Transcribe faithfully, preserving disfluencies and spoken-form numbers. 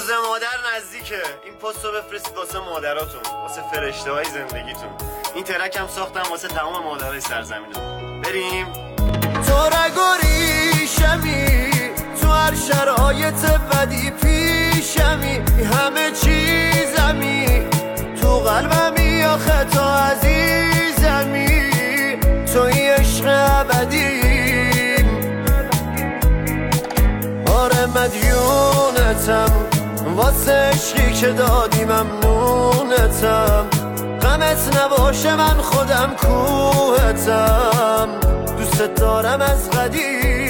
روز مادر نزدیکه، این پستو بفرستید واسه مادراتون، واسه فرشته های زندگیتون. این ترک هم ساختم واسه تمام مادرای سرزمینم. بریم. تو رگوریشمی، تو هر شرایط بدی پیشمی، همه چیزمی، تو قلبمی آخه تو عزیزمی، توی عشق ابدی. آره مدیونتم واسه عشقی که دادی، ممنونتم. غمت نباشه من خودم کوهتم، دوست دارم از قدیم.